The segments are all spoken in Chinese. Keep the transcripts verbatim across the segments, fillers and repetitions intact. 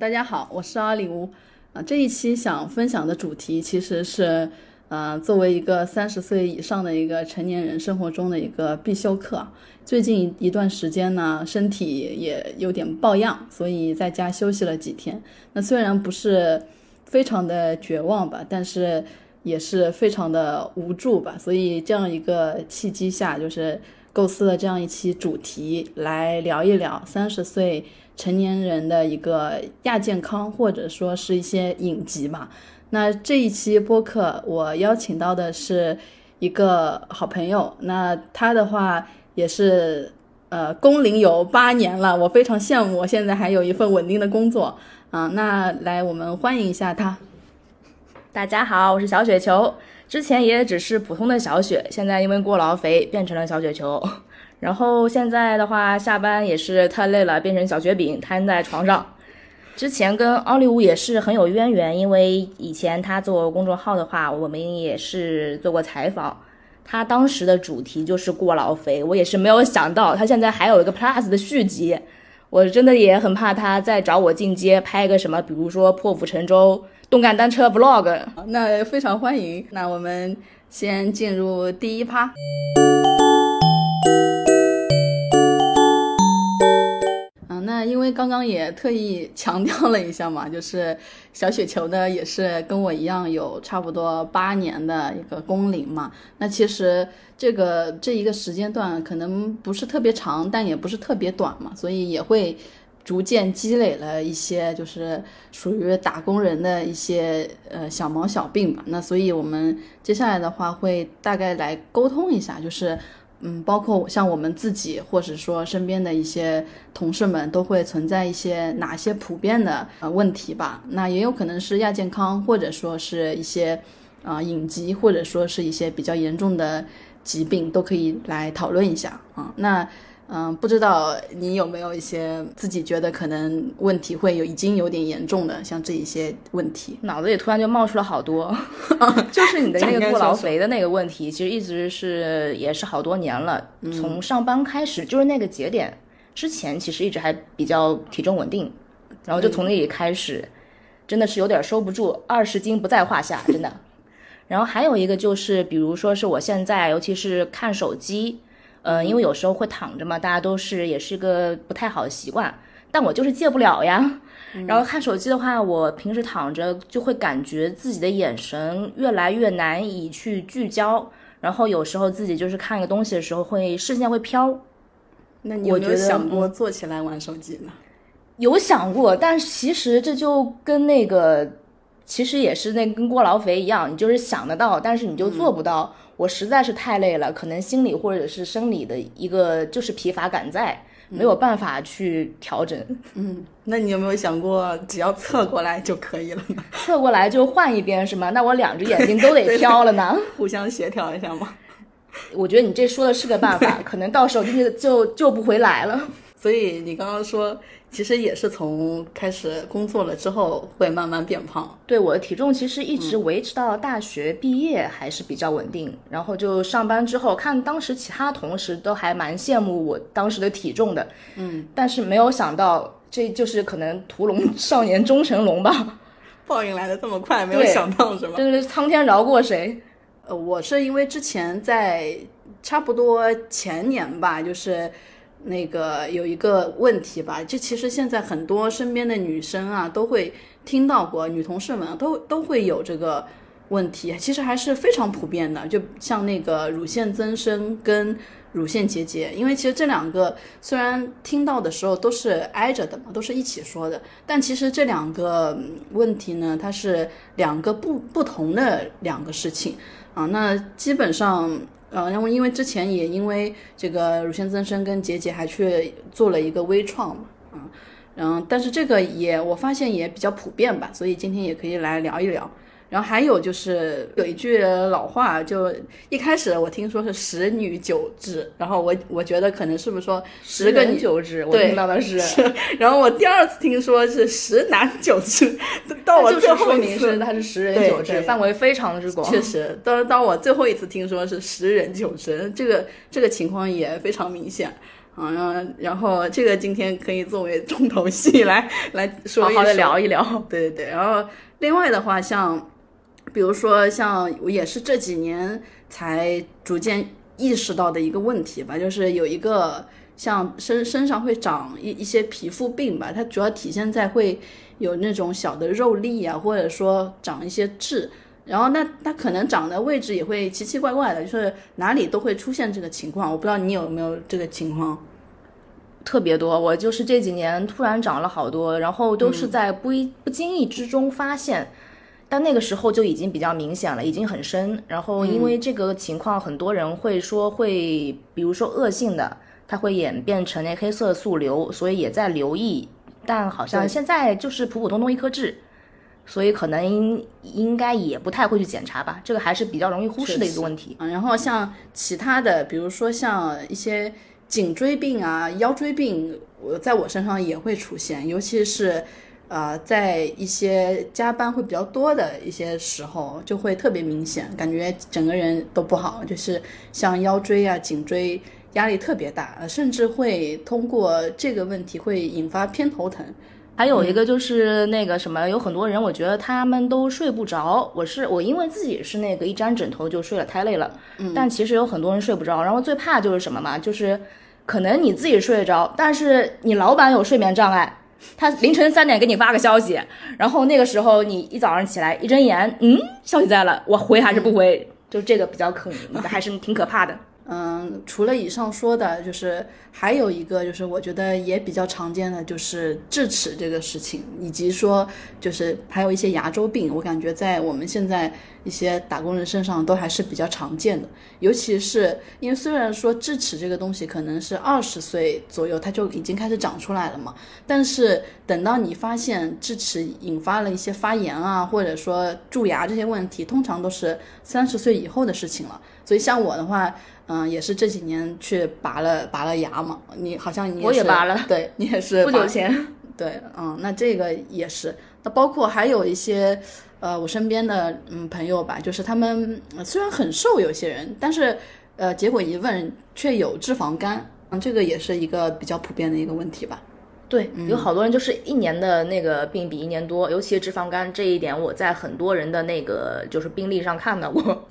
大家好，我是阿里乌啊。这一期想分享的主题其实是，呃，作为一个三十岁以上的一个成年人生活中的一个必修课。最近一段时间呢，身体也有点抱恙，所以在家休息了几天。那虽然不是非常的绝望吧，但是也是非常的无助吧。所以这样一个契机下，就是构思了这样一期主题来聊一聊三十岁成年人的一个亚健康，或者说是一些隐疾吧。那这一期播客我邀请到的是一个好朋友，那他的话也是呃工龄有八年了，我非常羡慕，我现在还有一份稳定的工作啊。那来我们欢迎一下他。 大家好，我是小雪球，之前也只是普通的小雪，现在因为过劳肥变成了小雪球。然后现在的话，下班也是太累了，变成小雪饼瘫在床上。之前跟奥利乌也是很有渊源，因为以前他做公众号的话，我们也是做过采访。他当时的主题就是过劳肥，我也是没有想到他现在还有一个 Plus 的续集。我真的也很怕他再找我进阶拍个什么，比如说破釜沉舟、动感单车 vlog。 那非常欢迎。那我们先进入第一趴。那因为刚刚也特意强调了一下嘛，就是小雪球呢也是跟我一样有差不多八年的一个工龄嘛。那其实这个这一个时间段可能不是特别长，但也不是特别短嘛，所以也会逐渐积累了一些就是属于打工人的一些呃小毛小病吧。那所以我们接下来的话会大概来沟通一下，就是嗯，包括像我们自己或者说身边的一些同事们都会存在一些哪些普遍的呃问题吧。那也有可能是亚健康，或者说是一些呃隐疾，或者说是一些比较严重的疾病，都可以来讨论一下啊。那嗯、呃，不知道你有没有一些自己觉得可能问题会有已经有点严重的，像这一些问题？ 脑子里突然就冒出了好多，就是你的那个过劳肥的那个问题，其实一直是也是好多年了。嗯、从上班开始，就是那个节点之前，其实一直还比较体重稳定，然后就从那里开始，嗯、真的是有点收不住，二十斤不在话下，真的。然后还有一个就是，比如说是我现在，尤其是看手机。呃，因为有时候会躺着嘛，大家都是也是个不太好的习惯，但我就是戒不了呀。嗯、然后看手机的话，我平时躺着就会感觉自己的眼神越来越难以去聚焦，然后有时候自己就是看一个东西的时候会视线会飘。 那你有没有想过坐起来玩手机呢？ 有想过，但其实这就跟那个其实也是那跟过劳肥一样，你就是想得到，但是你就做不到。嗯，我实在是太累了，可能心理或者是生理的一个就是疲乏感在，没有办法去调整。 嗯，那你有没有想过只要侧过来就可以了呢？ 侧过来就换一边是吗？那我两只眼睛都得飘了呢。 互相协调一下吗？ 我觉得你这说的是个办法，可能到时候就就救不回来了。 所以你刚刚说其实也是从开始工作了之后会慢慢变胖。 对，我的体重其实一直维持到大学毕业还是比较稳定，嗯、然后就上班之后看当时其他同事都还蛮羡慕我当时的体重的，嗯，但是没有想到这就是可能屠龙少年终成龙吧。 报应来的这么快，没有想到是吧？ 真的是苍天饶过谁。 呃，我是因为之前在差不多前年吧，就是那个有一个问题吧，就其实现在很多身边的女生啊都会听到过，女同事们都都会有这个问题，其实还是非常普遍的。就像那个乳腺增生跟乳腺结节，因为其实这两个虽然听到的时候都是挨着的嘛，都是一起说的，但其实这两个问题呢，它是两个不不同的两个事情啊。那基本上呃，然后因为之前也因为这个乳腺增生跟结节还去做了一个微创嘛，嗯，然后但是这个也我发现也比较普遍吧，所以今天也可以来聊一聊。然后还有就是有一句老话，就一开始我听说是十女九痔，然后我我觉得可能是不是说十个女九痔，我听到的是， 是然后我第二次听说是十男九痔，到我最后一次说明是它是十人九痔，范围非常之广。 确实，当当我最后一次听说是十人九痔，这个这个情况也非常明显。 嗯，然后这个今天可以作为重头戏来来说一说， 好好的聊一聊。 对对对，然后另外的话，像比如说像我也是这几年才逐渐意识到的一个问题吧，就是有一个像身身上会长一一些皮肤病吧，它主要体现在会有那种小的肉粒啊，或者说长一些痣。然后那它可能长的位置也会奇奇怪怪的，就是哪里都会出现这个情况。我不知道你有没有这个情况？ 特别多，我就是这几年突然长了好多，然后都是在不一、嗯、不经意之中发现，但那个时候就已经比较明显了，已经很深。然后因为这个情况，很多人会说会，比如说恶性的，它会演变成那黑色素瘤，所以也在留意。但好像现在就是普普通通一颗痣。所以可能应该也不太会去检查吧，这个还是比较容易忽视的一个问题。 然后像其他的，比如说像一些颈椎病啊、腰椎病，我在我身上也会出现，尤其是呃在一些加班会比较多的一些时候，就会特别明显，感觉整个人都不好，就是像腰椎啊、颈椎压力特别大，甚至会通过这个问题会引发偏头疼。 还有一个就是那个什么，有很多人我觉得他们都睡不着，我是我因为自己是那个一沾枕头就睡了，太累了，嗯，但其实有很多人睡不着。然后最怕就是什么嘛，就是可能你自己睡得着，但是你老板有睡眠障碍，他凌晨三点给你发个消息，然后那个时候你一早上起来一睁眼，嗯，消息在了，我回还是不回，就这个比较可还是挺可怕的。 嗯，除了以上说的，就是还有一个，就是我觉得也比较常见的，就是智齿这个事情，以及说就是还有一些牙周病，我感觉在我们现在一些打工人身上都还是比较常见的。尤其是因为虽然说智齿这个东西可能是二十岁左右它就已经开始长出来了嘛，但是等到你发现智齿引发了一些发炎啊，或者说蛀牙这些问题，通常都是三十岁以后的事情了。所以像我的话，嗯，也是这几年去拔了拔了牙嘛，你好像你也是， 我也拔了， 对，你也是不久前， 对，嗯，那这个也是，那包括还有一些，呃，我身边的嗯朋友吧，就是他们虽然很瘦，有些人，但是呃，结果一问却有脂肪肝，嗯，这个也是一个比较普遍的一个问题吧。 对，有好多人就是一年的那个病比一年多，尤其是脂肪肝这一点，我在很多人的那个就是病例上看到过。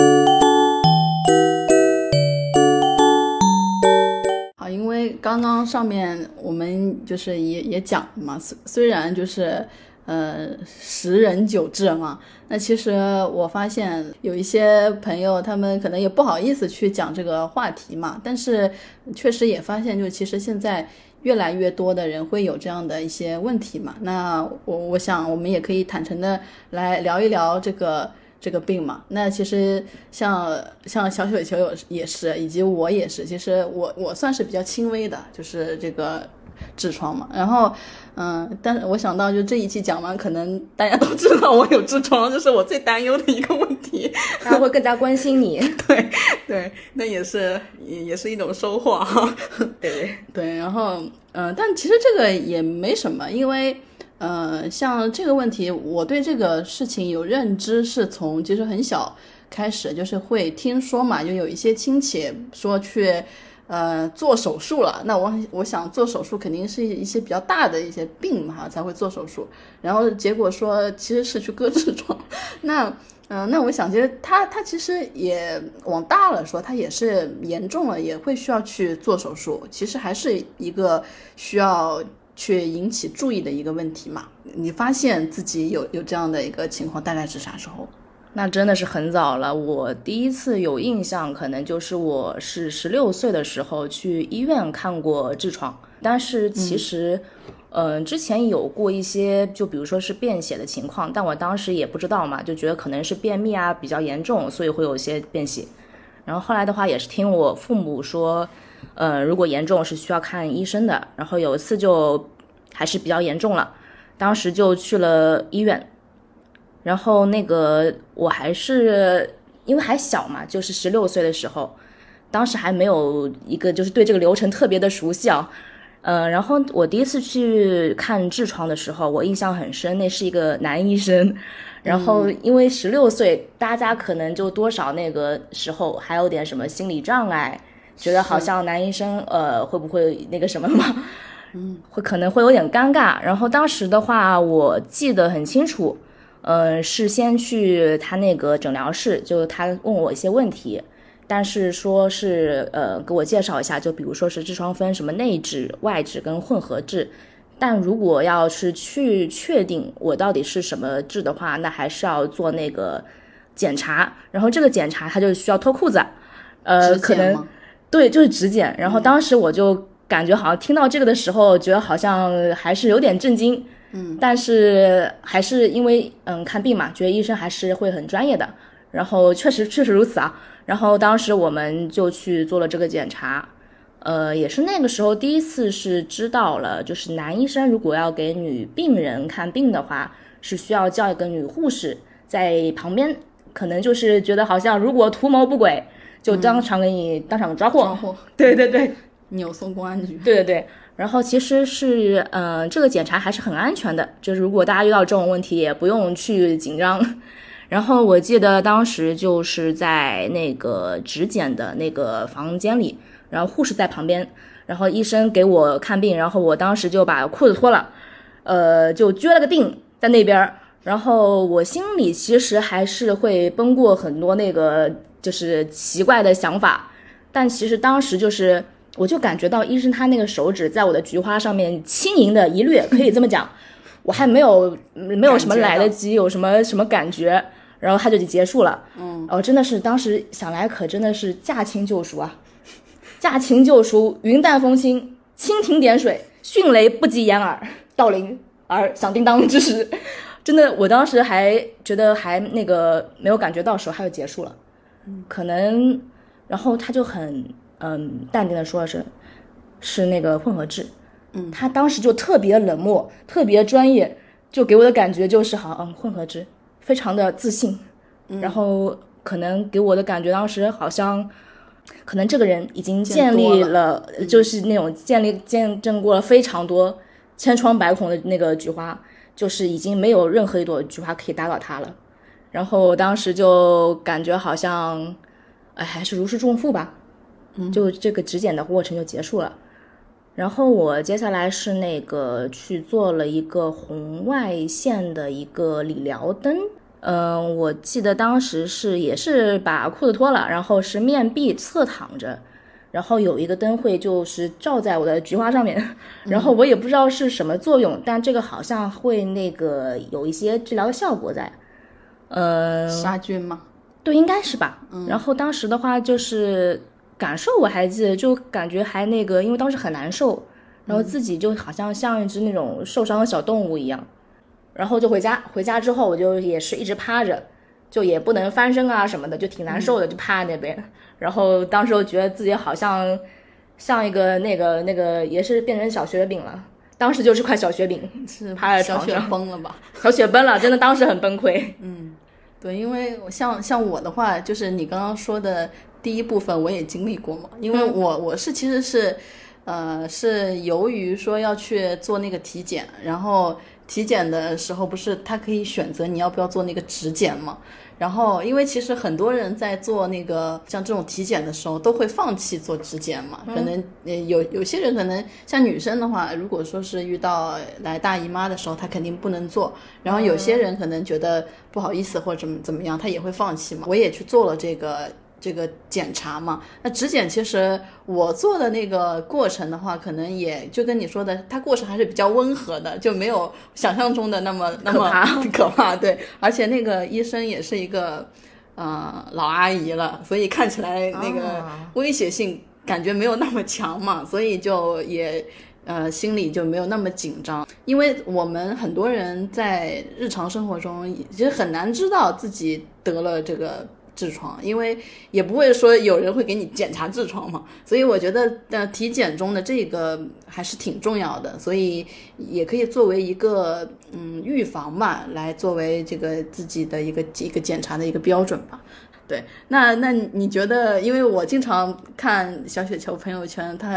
好，因为刚刚上面我们就是也也讲了嘛，虽虽然就是呃十人九痔嘛，那其实我发现有一些朋友他们可能也不好意思去讲这个话题嘛，但是确实也发现就其实现在越来越多的人会有这样的一些问题嘛，那我我想我们也可以坦诚的来聊一聊这个这个病嘛。那其实像像小雪球也是，以及我也是，其实我我算是比较轻微的，就是这个痔疮嘛。然后嗯，但是我想到就这一期讲完，可能大家都知道我有痔疮，这是我最担忧的一个问题， 大家会更加关心你。 对对，那也是也也是一种收获哈。 对对，然后嗯、呃，但其实这个也没什么，因为呃，像这个问题，我对这个事情有认知是从其实很小开始，就是会听说嘛，就有一些亲戚说去呃做手术了，那我我想做手术肯定是一些比较大的一些病嘛才会做手术，然后结果说其实是去割痔疮，那嗯、呃，那我想其实他他其实也往大了说，他也是严重了，也会需要去做手术，其实还是一个需要去引起注意的一个问题嘛。你发现自己有有这样的一个情况大概是啥时候？ 那真的是很早了，我第一次有印象可能就是我是十六岁的时候去医院看过痔疮，但是其实嗯、呃，之前有过一些就比如说是便血的情况，但我当时也不知道嘛，就觉得可能是便秘啊比较严重，所以会有一些便血。然后后来的话也是听我父母说呃，如果严重是需要看医生的，然后有一次就还是比较严重了，当时就去了医院，然后那个我还是因为还小嘛，就是十六岁的时候，当时还没有一个就是对这个流程特别的熟悉啊，呃，然后我第一次去看痔疮的时候，我印象很深，那是一个男医生，然后因为十六岁，大家可能就多少那个时候还有点什么心理障碍。 觉得好像男医生呃会不会那个什么嘛，嗯，会可能会有点尴尬。然后当时的话，我记得很清楚，呃，是先去他那个诊疗室，就他问我一些问题。但是说是呃给我介绍一下，就比如说是痔疮分什么内痔、外痔跟混合痔，但如果要是去确定我到底是什么痔的话，那还是要做那个检查，然后这个检查它就需要脱裤子，呃可能对就是指检。然后当时我就感觉好像听到这个的时候，觉得好像还是有点震惊，嗯，但是还是因为嗯看病嘛，觉得医生还是会很专业的，然后确实确实如此啊。然后当时我们就去做了这个检查，呃，也是那个时候第一次是知道了，就是男医生如果要给女病人看病的话，是需要叫一个女护士在旁边，可能就是觉得好像如果图谋不轨，就当场给你、嗯、当场抓获。 抓获， 对对对， 扭送公安局。 对对对。然后其实是，呃，这个检查还是很安全的，就是如果大家遇到这种问题，也不用去紧张。然后我记得当时就是在那个指检的那个房间里，然后护士在旁边，然后医生给我看病，然后我当时就把裤子脱了，呃，就撅了个腚在那边，然后我心里其实还是会奔过很多那个就是奇怪的想法，但其实当时就是我就感觉到医生他那个手指在我的菊花上面轻盈的一掠，可以这么讲，我还没有没有什么来得及有什么什么感觉。然后他就结束了，嗯，哦，真的是当时想来可真的是驾轻就熟啊，驾轻就熟，云淡风轻，蜻蜓点水，迅雷不及掩耳，盗铃而响叮当之时，真的，我当时还觉得还那个没有感觉到时候他就结束了，嗯，可能，然后他就很嗯淡定的说是是那个混合痔，嗯，他当时就特别冷漠，特别专业，就给我的感觉就是好，嗯，混合痔。非常的自信，然后可能给我的感觉当时好像可能这个人已经建立了，了就是那种建立见证过了非常多千疮百孔的那个菊花，就是已经没有任何一朵菊花可以打倒他了。然后当时就感觉好像哎还是如释重负吧，就这个指检的过程就结束了。然后我接下来是那个去做了一个红外线的一个理疗灯，嗯、呃，我记得当时是也是把裤子脱了，然后是面壁侧躺着，然后有一个灯会就是照在我的菊花上面，然后我也不知道是什么作用，但这个好像会那个有一些治疗的效果在，呃， 杀菌吗？ 对，应该是吧。嗯、然后当时的话就是。感受我还记得，就感觉还那个，因为当时很难受，然后自己就好像像一只那种受伤的小动物一样，然后就回家。回家之后，我就也是一直趴着，就也不能翻身啊什么的，就挺难受的，就趴在那边。然后当时我觉得自己好像像一个那个那个，也是变成小雪饼了。当时就是块小雪饼， 是趴在床上， 小雪崩了吧？ 小雪崩了，真的当时很崩溃。 嗯，对，因为像像我的话，就是你刚刚说的。第一部分我也经历过嘛，因为我我是其实是，呃，是由于说要去做那个体检，然后体检的时候不是他可以选择你要不要做那个指检嘛，然后因为其实很多人在做那个像这种体检的时候都会放弃做指检嘛，可能有有些人可能像女生的话，如果说是遇到来大姨妈的时候，她肯定不能做，然后有些人可能觉得不好意思或者怎么怎么样，他也会放弃嘛。我也去做了这个。这个检查嘛，那指检其实我做的那个过程的话，可能也就跟你说的，它过程还是比较温和的，就没有想象中的那么那么可怕。对，而且那个医生也是一个呃老阿姨了，所以看起来那个威胁性感觉没有那么强嘛，所以就也呃心里就没有那么紧张。因为我们很多人在日常生活中其实很难知道自己得了这个痔疮，因为也不会说有人会给你检查痔疮嘛，所以我觉得呃体检中的这个还是挺重要的，所以也可以作为一个嗯预防吧，来作为这个自己的一个一个检查的一个标准吧。对，那那你觉得，因为我经常看小雪球朋友圈，他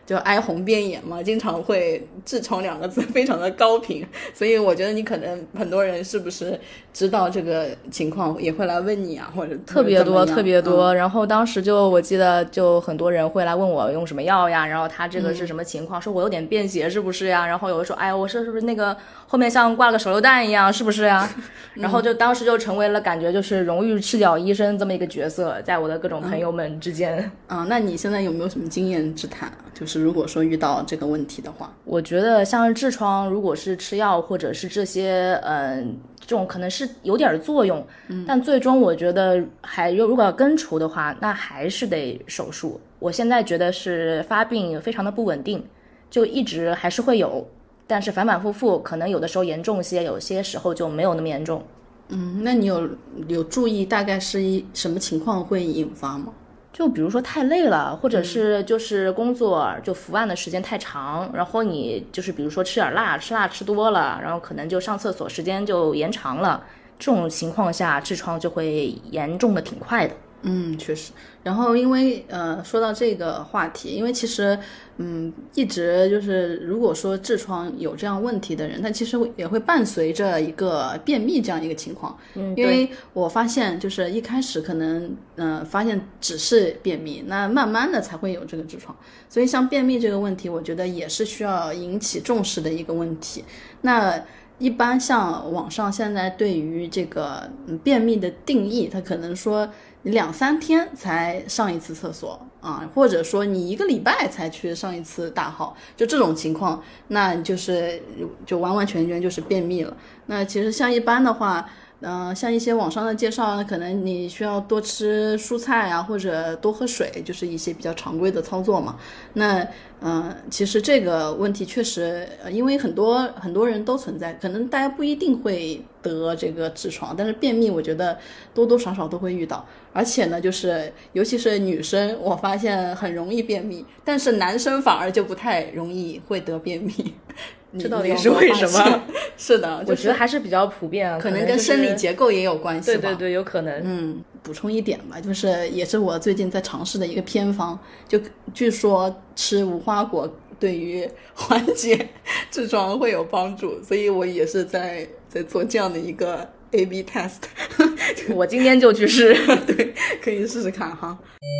就哀鸿遍野嘛，经常会痔疮两个字非常的高频，所以我觉得你可能很多人是不是知道这个情况也会来问你啊，或者特别多特别多、 嗯、 然后当时就我记得就很多人会来问我用什么药呀，然后他这个是什么情况、嗯、说我有点便血是不是呀，然后有的说哎我是是不是那个后面像挂了个手榴弹一样是不是呀然后就当时就成为了感觉就是荣誉赤脚医生这么一个角色，在我的各种朋友们之间。 嗯、啊，那你现在有没有什么经验之谈，就是如果说遇到这个问题的话？ 我觉得像痔疮如果是吃药或者是这些嗯这种可能是有点作用、嗯、但最终我觉得还如果要根除的话那还是得手术。我现在觉得是发病非常的不稳定，就一直还是会有，但是反反复复，可能有的时候严重些，有些时候就没有那么严重。 嗯，那你有有注意大概是一什么情况会引发吗？ 就比如说太累了，或者是就是工作就伏案的时间太长、嗯、然后你就是比如说吃点辣，吃辣吃多了，然后可能就上厕所时间就延长了，这种情况下痔疮就会严重的挺快的。 嗯，确实。然后因为呃说到这个话题，因为其实嗯一直就是如果说痔疮有这样问题的人，他其实也会伴随着一个便秘这样一个情况。 嗯， 因为我发现就是一开始可能呃发现只是便秘，那慢慢的才会有这个痔疮。所以像便秘这个问题，我觉得也是需要引起重视的一个问题。那一般像网上现在对于这个便秘的定义，它可能说你两三天才上一次厕所啊，或者说你一个礼拜才去上一次大号，就这种情况，那就是就完完全全就是便秘了。那其实像一般的话嗯、呃，像一些网上的介绍，可能你需要多吃蔬菜啊，或者多喝水，就是一些比较常规的操作嘛。那嗯、呃，其实这个问题确实，呃，因为很多很多人都存在，可能大家不一定会得这个痔疮，但是便秘我觉得多多少少都会遇到。而且呢，就是尤其是女生，我发现很容易便秘，但是男生反而就不太容易会得便秘。 这到底是为什么？ 是的、就是、 我觉得还是比较普遍， 可能跟生理结构也有关系吧。 对对对，有可能。 嗯，补充一点吧，就是也是我最近在尝试的一个偏方，就据说吃无花果对于缓解痔疮会有帮助，所以我也是在在做这样的一个 A B test。 我今天就去试。 对，可以试试看哈。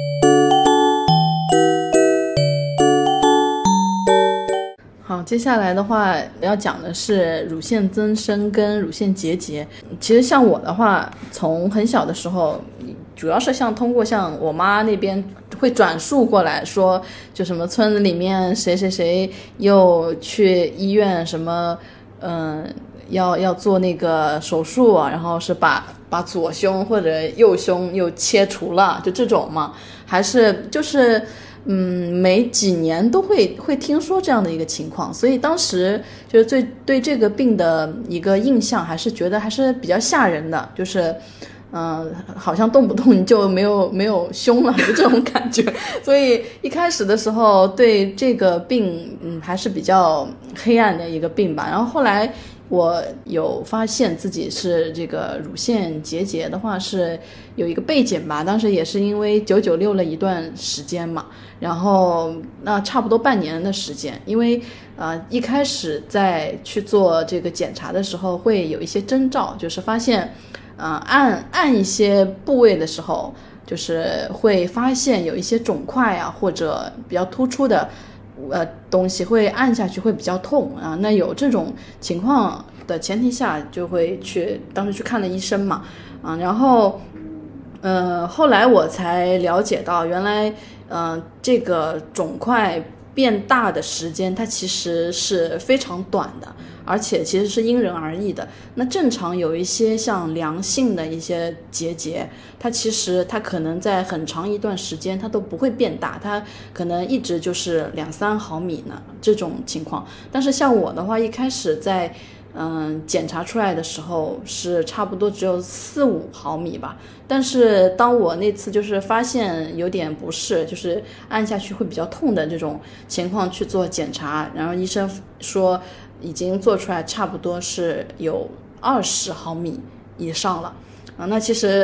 好，接下来的话要讲的是乳腺增生跟乳腺结节。其实像我的话，从很小的时候，主要是像通过像我妈那边会转述过来说，就什么村子里面谁谁谁又去医院什么，嗯、呃，要要做那个手术啊，然后是把把左胸或者右胸又切除了，就这种嘛，还是就是。嗯，每几年都会会听说这样的一个情况，所以当时就是最对这个病的一个印象还是觉得还是比较吓人的，就是嗯、呃，好像动不动你就没有没有胸了，就这种感觉。所以一开始的时候对这个病嗯还是比较黑暗的一个病吧。然后后来我有发现自己是这个乳腺结节的话是有一个背景吧，当时也是因为九九六了一段时间嘛，然后那差不多半年的时间，因为呃一开始在去做这个检查的时候会有一些征兆，就是发现呃按按一些部位的时候，就是会发现有一些肿块啊或者比较突出的呃，东西会按下去会比较痛啊。那有这种情况的前提下，就会去当时去看了医生嘛，啊，然后，呃，后来我才了解到，原来，呃，这个肿块变大的时间，它其实是非常短的，而且其实是因人而异的。那正常有一些像良性的一些结节，它其实它可能在很长一段时间它都不会变大，它可能一直就是两三毫米呢这种情况。但是像我的话，一开始在嗯检查出来的时候是差不多只有四五毫米吧。但是当我那次就是发现有点不适，就是按下去会比较痛的这种情况去做检查，然后医生说已经做出来差不多是有二十毫米以上了啊。那其实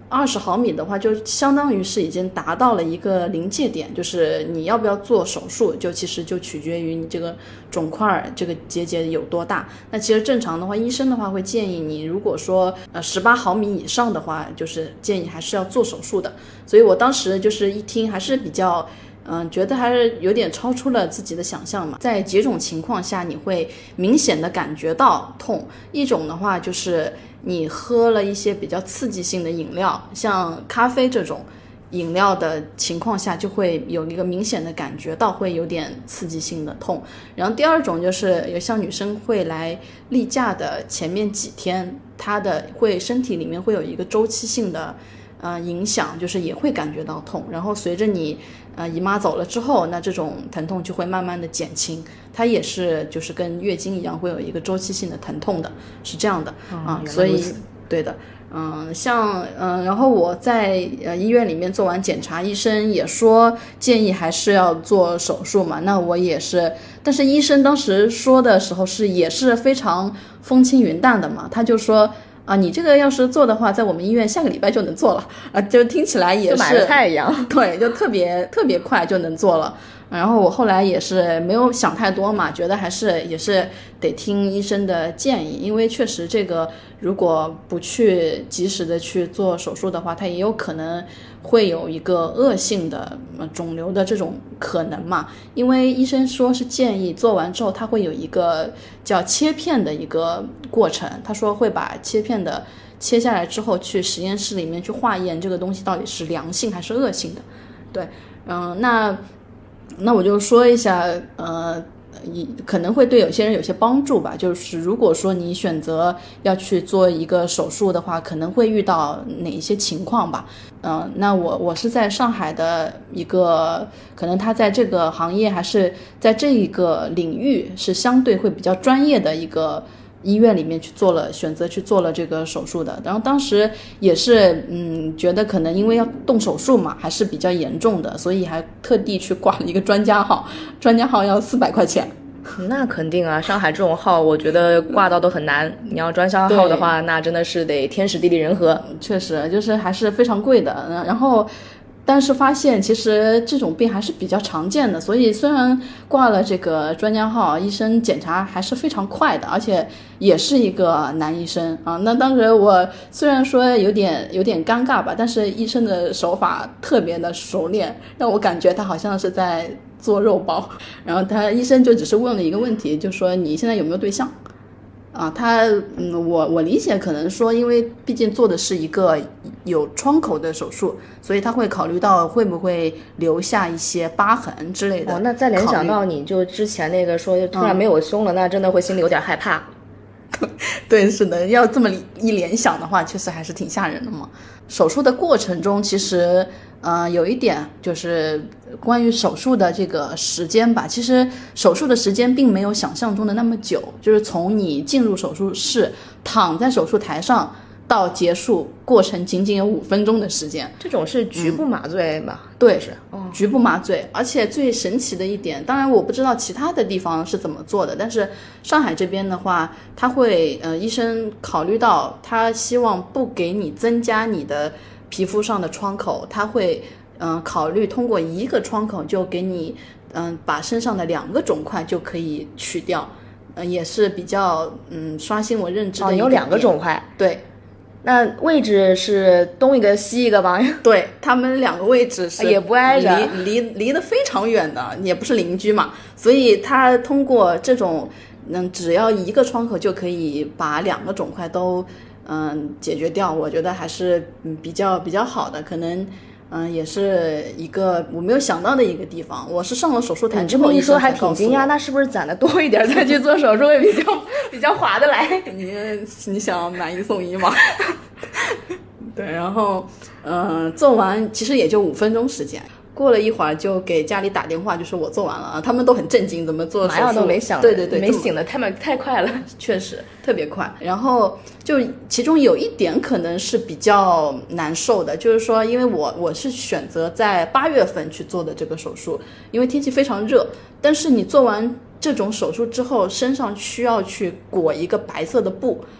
二十毫米的话，就相当于是已经达到了一个临界点，就是你要不要做手术，就其实就取决于你这个肿块这个结节有多大。那其实正常的话，医生的话会建议你，如果说呃十八毫米以上的话，就是建议还是要做手术的。所以我当时就是一听还是比较。嗯，觉得还是有点超出了自己的想象嘛。在几种情况下，你会明显的感觉到痛。一种的话就是你喝了一些比较刺激性的饮料，像咖啡这种饮料的情况下，就会有一个明显的感觉到会有点刺激性的痛。然后第二种就是有像女生会来例假的前面几天，她的会身体里面会有一个周期性的呃影响，就是也会感觉到痛。然后随着你呃，姨妈走了之后，那这种疼痛就会慢慢的减轻，它也是就是跟月经一样会有一个周期性的疼痛的，是这样的啊、嗯，所以对的，嗯，像嗯，然后我在呃医院里面做完检查，医生也说建议还是要做手术嘛，那我也是，但是医生当时说的时候是也是非常风轻云淡的嘛，他就说。啊，你这个要是做的话，在我们医院下个礼拜就能做了啊，就听起来也是就买了菜一样， 对，就特别特别快就能做了。然后我后来也是没有想太多嘛，觉得还是也是得听医生的建议，因为确实这个如果不去及时的去做手术的话，它也有可能会有一个恶性的肿瘤的这种可能嘛。因为医生说是建议做完之后，它会有一个叫切片的一个过程，他说会把切片的切下来之后去实验室里面去化验这个东西到底是良性还是恶性的。对，嗯，那那我就说一下，呃，可能会对有些人有些帮助吧。就是如果说你选择要去做一个手术的话，可能会遇到哪一些情况吧。嗯、呃，那我我是在上海的一个，可能他在这个行业还是在这一个领域是相对会比较专业的一个医院里面去做了选择去做了这个手术的。然后当时也是嗯觉得可能因为要动手术嘛，还是比较严重的，所以还特地去挂了一个专家号，专家号要四百块钱。 那肯定啊，上海这种号我觉得挂到都很难，你要专家号的话那真的是得天时地利人和。 确实就是还是非常贵的。然后但是发现其实这种病还是比较常见的，所以虽然挂了这个专家号，医生检查还是非常快的，而且也是一个男医生啊。那当时我虽然说有点有点尴尬吧，但是医生的手法特别的熟练，让我感觉他好像是在做肉包。然后他医生就只是问了一个问题，就说你现在有没有对象？啊，他嗯，我我理解可能说，因为毕竟做的是一个有窗口的手术，所以他会考虑到会不会留下一些疤痕之类的。 哦，那再联想到你就之前那个说突然没有胸了，嗯、那真的会心里有点害怕。 对，是的，要这么一联想的话，确实还是挺吓人的嘛。手术的过程中，其实呃有一点就是关于手术的这个时间吧，其实手术的时间并没有想象中的那么久，就是从你进入手术室躺在手术台上到结束过程仅仅有五分钟的时间。 这种是局部麻醉吧？ 嗯、对， 是、哦、 局部麻醉。而且最神奇的一点，当然我不知道其他的地方是怎么做的，但是上海这边的话，他会呃医生考虑到他希望不给你增加你的皮肤上的创口，他会嗯、呃、考虑通过一个创口就给你嗯、呃、把身上的两个肿块就可以取掉，呃也是比较嗯刷新我认知的一个点。 哦，有两个肿块， 对。 那位置是东一个西一个吧？ 对，他们两个位置是也不挨着， 离离离得非常远的，也不是邻居嘛，所以他通过这种嗯，只要一个窗口就可以把两个肿块都嗯解决掉，我觉得还是嗯比较比较好的，可能嗯也是一个我没有想到的一个地方。我是上了手术台之后， 你这么一说还挺惊讶，那是不是攒的多一点再去做手术会比较比较划得来？ 你你想买一送一吗？对，然后嗯、呃，做完其实也就五分钟时间。过了一会儿就给家里打电话，就说我做完了，他们都很震惊，怎么做手术？ 麻药都没响， 对对对， 没醒的太太快了， 确实特别快。然后就其中有一点可能是比较难受的，就是说，因为我我是选择在八月份去做的这个手术，因为天气非常热，但是你做完这种手术之后，身上需要去裹一个白色的布。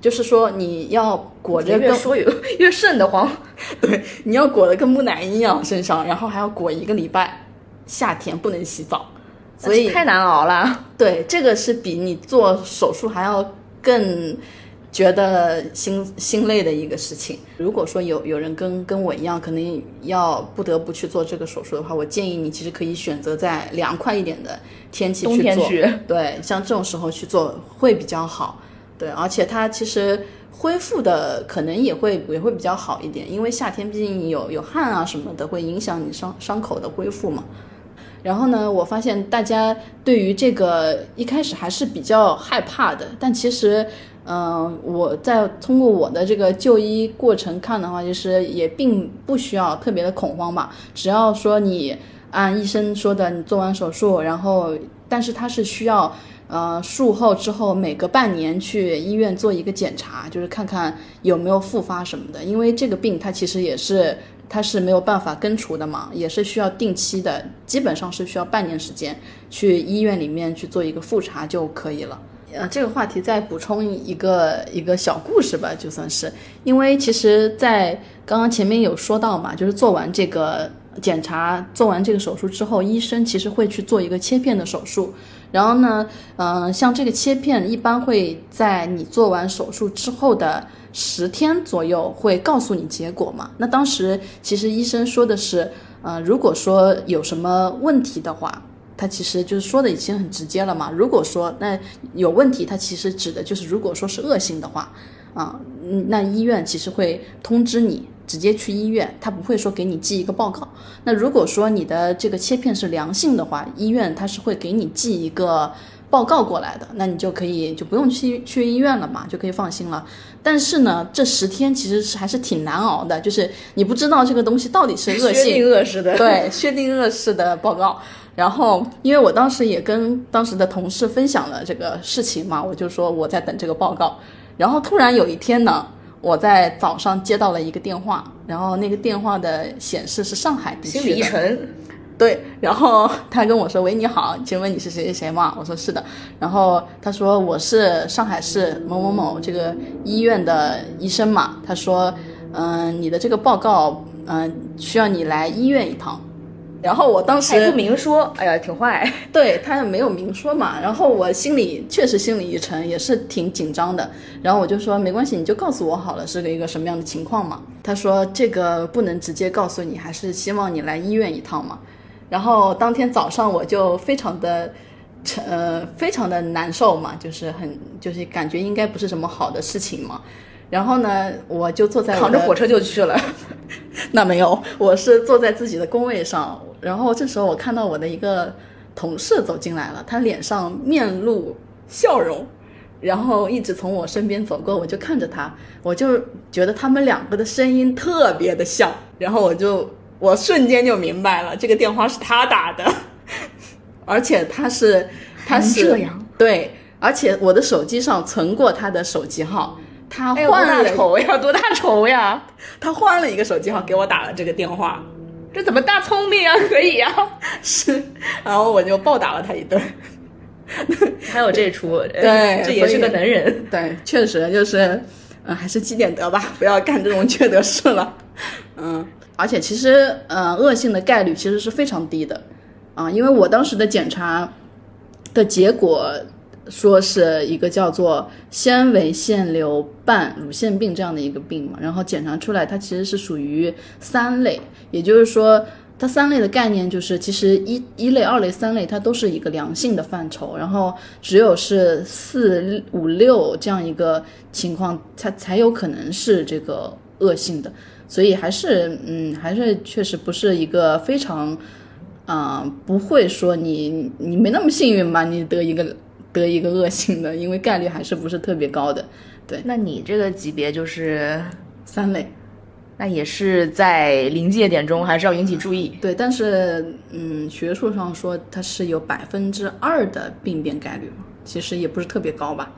就是说你要裹着越说越越瘆得慌。 对，你要裹得跟木乃伊一样身上，然后还要裹一个礼拜，夏天不能洗澡，所以太难熬了。 对，这个是比你做手术还要更觉得心心累的一个事情。如果说有有人跟跟我一样可能要不得不去做这个手术的话，我建议你其实可以选择在凉快一点的天气去做， 冬天去。 对，像这种时候去做会比较好。对，而且它其实恢复的可能也会也会比较好一点，因为夏天毕竟有有汗啊什么的，会影响你伤伤口的恢复嘛。然后呢，我发现大家对于这个一开始还是比较害怕的，但其实嗯、呃，我在通过我的这个就医过程看的话，其实也并不需要特别的恐慌吧。只要说你按医生说的，你做完手术，然后但是它是需要呃术后之后每隔半年去医院做一个检查，就是看看有没有复发什么的。因为这个病它其实也是它是没有办法根除的嘛，也是需要定期的，基本上是需要半年时间去医院里面去做一个复查就可以了。呃，这个话题再补充一个一个小故事吧，就算是，因为其实在刚刚前面有说到嘛，就是做完这个检查，做完这个手术之后，医生其实会去做一个切片的手术。然后呢，嗯、呃，像这个切片一般会在你做完手术之后的十天左右会告诉你结果嘛。那当时其实医生说的是，呃，如果说有什么问题的话，他其实就是说的已经很直接了嘛。如果说那有问题，他其实指的就是如果说是恶性的话，啊、嗯，那医院其实会通知你直接去医院，他不会说给你寄一个报告。那如果说你的这个切片是良性的话，医院他是会给你寄一个报告过来的，那你就可以就不用去去医院了嘛，就可以放心了。但是呢，这十天其实是还是挺难熬的，就是你不知道这个东西到底是恶性， 薛定谔式的， 对，薛定谔式的报告。然后因为我当时也跟当时的同事分享了这个事情嘛，我就说我在等这个报告。然后突然有一天呢，我在早上接到了一个电话，然后那个电话的显示是上海地区的， 心里一沉。 对，然后他跟我说：“喂，你好，请问你是谁谁谁吗？”我说：“是的。”然后他说：“我是上海市某某某这个医院的医生嘛。”他说：“嗯、呃，你的这个报告，嗯、呃，需要你来医院一趟。”然后我当时还不明说，哎呀，挺坏。 对，他也没有明说嘛，然后我心里确实心里一沉，也是挺紧张的。然后我就说没关系，你就告诉我好了，是个一个什么样的情况嘛。他说这个不能直接告诉你，还是希望你来医院一趟嘛。然后当天早上我就非常的呃非常的难受嘛，就是很就是感觉应该不是什么好的事情嘛。然后呢，我就坐在我扛着火车就去了。 那没有，我是坐在自己的工位上。然后这时候我看到我的一个同事走进来了，他脸上面露笑容，然后一直从我身边走过，我就看着他，我就觉得他们两个的声音特别的像，然后我就我瞬间就明白了，这个电话是他打的，而且他是他是这样对，而且我的手机上存过他的手机号。他换了、 哎、多大仇呀，多大仇呀！ 他换了一个手机号给我打了这个电话， 这怎么大聪明啊？可以啊， 是，然后我就暴打了他一顿。 还有这出， 对， 这也是个能人。 对，确实就是，嗯，还是积点德吧，不要干这种缺德事了。嗯，而且其实，呃，恶性的概率其实是非常低的，啊、呃，因为我当时的检查的结果。说是一个叫做纤维腺瘤瓣乳腺病这样的一个病嘛，然后检查出来它其实是属于三类，也就是说它三类的概念就是其实一一类、二类、三类它都是一个良性的范畴，然后只有是四五六这样一个情况它才有可能是这个恶性的，所以还是嗯还是确实不是一个非常啊、呃、不会说你你没那么幸运吧，你得一个。得一个恶性的，因为概率还是不是特别高的。对， 那你这个级别就是三类， 那也是在临界点中，还是要引起注意。 对，但是嗯，学术上说它是有百分之二的病变概率，其实也不是特别高吧。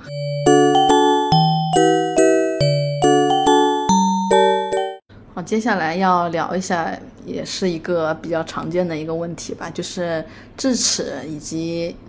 好，接下来要聊一下，也是一个比较常见的一个问题吧，就是智齿以及。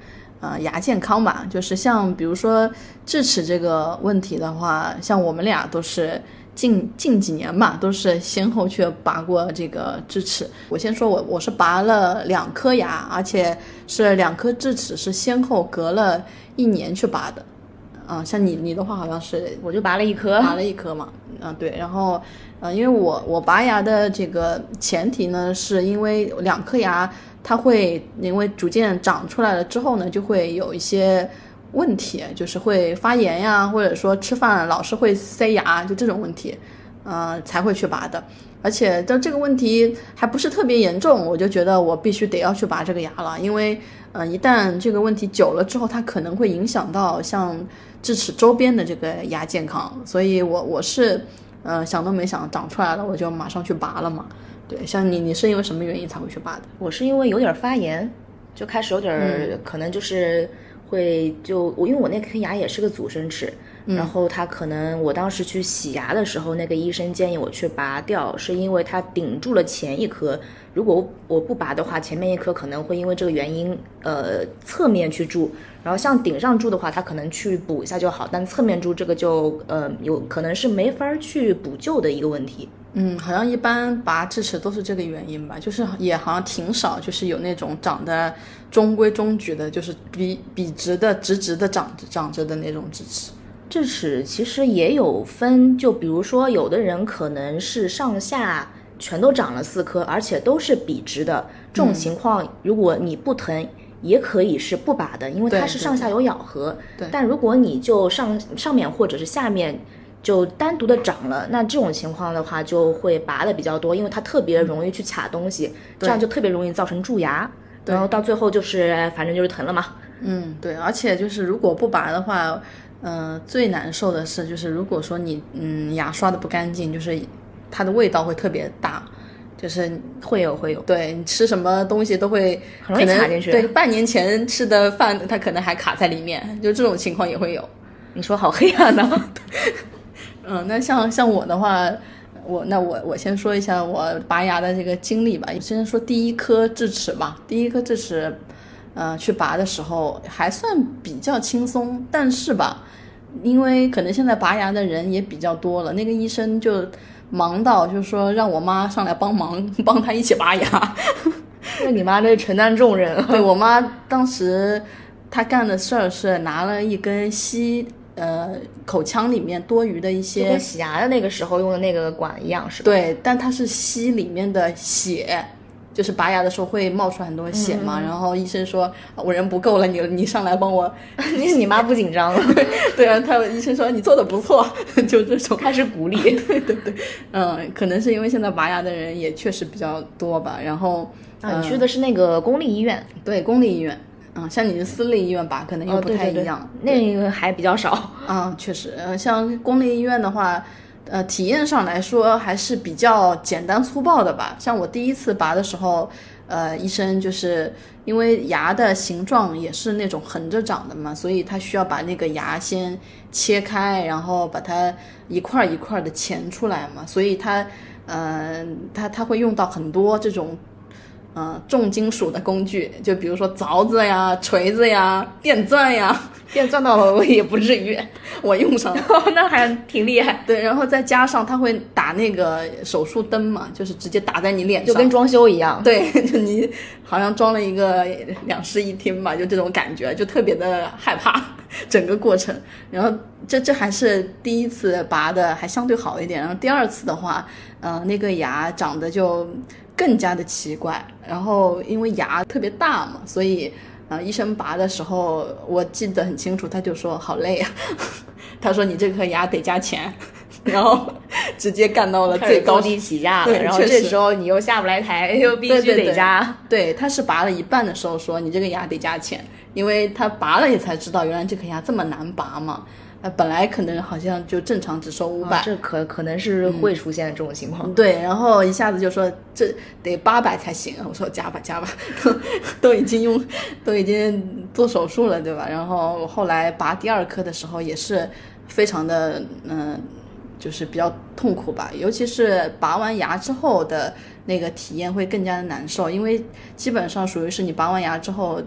呃牙健康吧。就是像比如说智齿这个问题的话，像我们俩都是近近几年吧，都是先后去拔过这个智齿。我先说我我是拔了两颗牙，而且是两颗智齿是先后隔了一年去拔的。啊、呃，像你你的话好像是我就拔了一颗， 拔了一颗嘛。啊、呃，对，然后呃，因为我我拔牙的这个前提呢，是因为两颗牙它会因为逐渐长出来了之后呢，就会有一些问题，就是会发炎呀，或者说吃饭老是会塞牙，就这种问题，呃，才会去拔的。而且到这个问题还不是特别严重，我就觉得我必须得要去拔这个牙了，因为呃，一旦这个问题久了之后，它可能会影响到像智齿周边的这个牙健康，所以我我是呃想都没想长出来了，我就马上去拔了嘛。对，像你你是因为什么原因才会去拔的？ 我是因为有点发炎，就开始有点、嗯、可能就是会就我因为我那颗牙也是个阻生齿。然后他可能我当时去洗牙的时候，那个医生建议我去拔掉，是因为他顶住了前一颗，如果我不拔的话，前面一颗可能会因为这个原因呃侧面去蛀，然后像顶上蛀的话他可能去补一下就好，但侧面蛀这个就呃有可能是没法去补救的一个问题。 嗯，好像一般拔智齿都是这个原因吧，就是也好像挺少，就是有那种长得中规中矩的，就是笔笔直的直直的长长着的那种智齿。 智齿其实也有分，就比如说有的人可能是上下全都长了四颗，而且都是笔直的，这种情况如果你不疼也可以是不拔的，因为它是上下有咬合。 对， 但如果你就上上面或者是下面就单独的长了，那这种情况的话就会拔的比较多，因为它特别容易去卡东西，嗯、这样就特别容易造成蛀牙，然后到最后就是反正就是疼了嘛。 嗯，对，而且就是如果不拔的话，呃，最难受的是就是如果说你嗯牙刷的不干净，就是它的味道会特别大，就是会有会有， 对你吃什么东西都会很容易卡进去。 对，半年前吃的饭它可能还卡在里面，就这种情况也会有。 你说好黑暗呢？ 嗯，那像像我的话，我那我我先说一下我拔牙的这个经历吧。先说第一颗智齿吧，第一颗智齿，呃，去拔的时候还算比较轻松，但是吧，因为可能现在拔牙的人也比较多了，那个医生就忙到就是说让我妈上来帮忙，帮他一起拔牙。 那你妈这承担重任。 对，我妈当时她干的事儿是拿了一根吸。呃，口腔里面多余的一些， 就跟洗牙的那个时候用的那个管一样，是吧？ 对，但它是吸里面的血，就是拔牙的时候会冒出很多血嘛。嗯、然后医生说我人不够了，你你上来帮我。 你你妈不紧张了？ 对对啊，他医生说你做的不错，就这种开始鼓励。 对对对，嗯，可能是因为现在拔牙的人也确实比较多吧。然后啊，呃、你去的是那个公立医院？ 对，公立医院。嗯，像你的私立医院吧，可能又不太一样， 哦、对对对那个还比较少。 嗯，确实，呃，像公立医院的话，呃，体验上来说还是比较简单粗暴的吧。像我第一次拔的时候，呃，医生就是因为牙的形状也是那种横着长的嘛，所以他需要把那个牙先切开，然后把它一块一块的钳出来嘛，所以他，呃，他他会用到很多这种。嗯，重金属的工具，就比如说凿子呀、锤子呀、电钻呀， 电钻到我也不至于， 我用上了， 那还挺厉害。 对，然后再加上他会打那个手术灯嘛，就是直接打在你脸上， 就跟装修一样。 对，就你好像装了一个两室一厅吧，就这种感觉，就特别的害怕整个过程。然后这这还是第一次拔的，还相对好一点。然后第二次的话，呃，那个牙长得就更加的奇怪，然后因为牙特别大嘛，所以呃，医生拔的时候我记得很清楚，他就说好累啊，他说你这颗牙得加钱，然后直接干到了最高低起价了，然后这时候你又下不来台，又必须得加。 对, 对, 对, 对，他是拔了一半的时候说你这个牙得加钱，因为他拔了也才知道原来这颗牙这么难拔嘛。呃，本来可能好像就正常只收五百、 啊，这可可能是会出现这种情况、 嗯。对，然后一下子就说这得八百才行，我说加吧加吧，都都已经用都已经做手术了，对吧？然后后来拔第二颗的时候也是非常的嗯、呃，就是比较痛苦吧，尤其是拔完牙之后的那个体验会更加的难受，因为基本上属于是你拔完牙之后。